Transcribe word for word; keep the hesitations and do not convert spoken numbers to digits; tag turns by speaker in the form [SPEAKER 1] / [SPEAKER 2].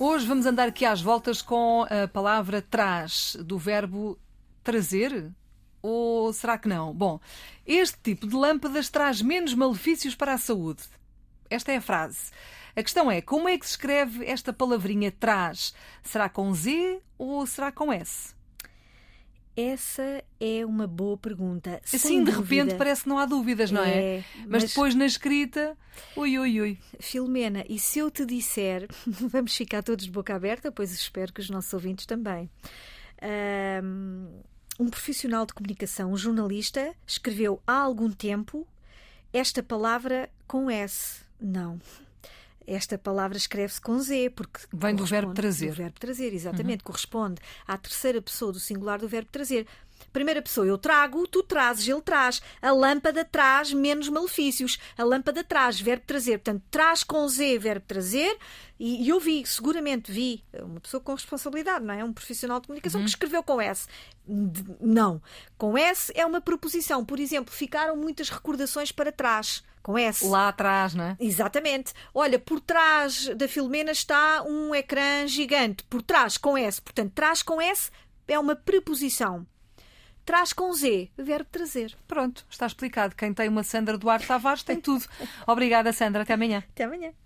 [SPEAKER 1] Hoje vamos andar aqui às voltas com a palavra traz, do verbo trazer? Ou será que não? Bom, este tipo de lâmpadas traz menos malefícios para a saúde. Esta é a frase. A questão é, como é que se escreve esta palavrinha traz? Será com Z ou será com S?
[SPEAKER 2] Essa é uma boa pergunta.
[SPEAKER 1] Assim,
[SPEAKER 2] Sem
[SPEAKER 1] de
[SPEAKER 2] dúvida.
[SPEAKER 1] repente, parece que não há dúvidas, não é?
[SPEAKER 2] É,
[SPEAKER 1] mas,
[SPEAKER 2] mas
[SPEAKER 1] depois na escrita, ui, ui, ui.
[SPEAKER 2] Filomena, e se eu te disser, vamos ficar todos de boca aberta, pois espero que os nossos ouvintes também. Um, um profissional de comunicação, um jornalista, escreveu há algum tempo esta palavra com S. Não. Esta palavra escreve-se com Z, porque
[SPEAKER 1] vem do verbo trazer.
[SPEAKER 2] Do verbo trazer, exatamente. Uhum. Corresponde à terceira pessoa do singular do verbo trazer. Primeira pessoa, eu trago, tu trazes, ele traz. A lâmpada traz menos malefícios. A lâmpada traz, verbo trazer. Portanto, traz com Z, verbo trazer. E, e eu vi, seguramente vi, uma pessoa com responsabilidade, não é? Um profissional de comunicação uhum. que escreveu com S. Não. Com S é uma preposição. Por exemplo, ficaram muitas recordações para trás. Com S.
[SPEAKER 1] Lá atrás, não é?
[SPEAKER 2] Exatamente. Olha, por trás da Filomena está um ecrã gigante. Por trás, com S. Portanto, trás com S é uma preposição. Traz com Z, verbo trazer.
[SPEAKER 1] Pronto, está explicado. Quem tem uma Sandra Duarte Tavares tem tudo. Obrigada, Sandra. Até amanhã.
[SPEAKER 2] Até amanhã.